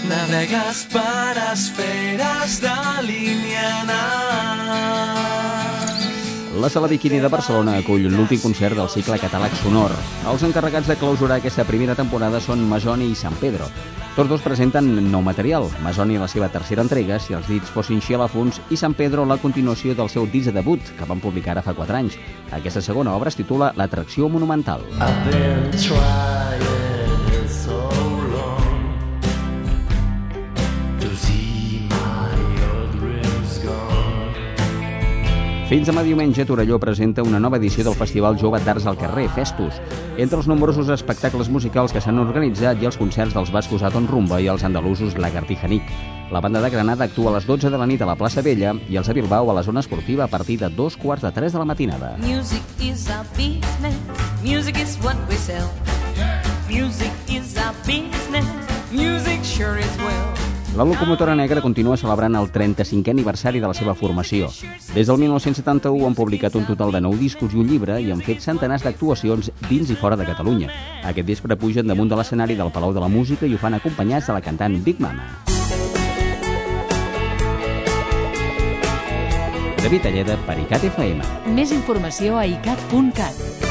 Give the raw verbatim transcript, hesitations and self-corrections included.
Navegues per esferes de línia. La Sala Bikini de Barcelona acull l'últim concert del cicle Catàleg Sonor. Els encarregats de clausurar aquesta primera temporada són Masoni i San Pedro. Tots dos presenten nou material. Masoni la seva tercera entrega, Si els dits fossin xilòfons, i San Pedro la continuació del seu disc de debut, que van publicar ara fa quatre anys. Aquesta segona obra es titula L'Atracció Monumental. Fins demà diumenge, Torelló presenta una nova edició del Festival Jove d'Arts al Carrer, Festus. Entre els nombrosos espectacles musicals que s'han organitzat i els concerts dels bascos Aton Rumba i els andalusos Lagartija-Nick. La banda de Granada actua a les dotze de la nit a la plaça Vella i els de Bilbao a la zona esportiva a partir de dos quarts de tres de la matinada. Music is our business, music is what we sell. Music is our business, music sure is well. La Locomotora Negra continua celebrant el trenta-cinquè aniversari de la seva formació. Des del mil nou-cents setanta-u han publicat un total de nou discos i un llibre i han fet centenars d'actuacions dins i fora de Catalunya. Aquest vespre pugen damunt de l'escenari del Palau de la Música i ho fan acompanyats de la cantant Big Mama. David Alleda per ICAT F M. Més informació a icat punt cat.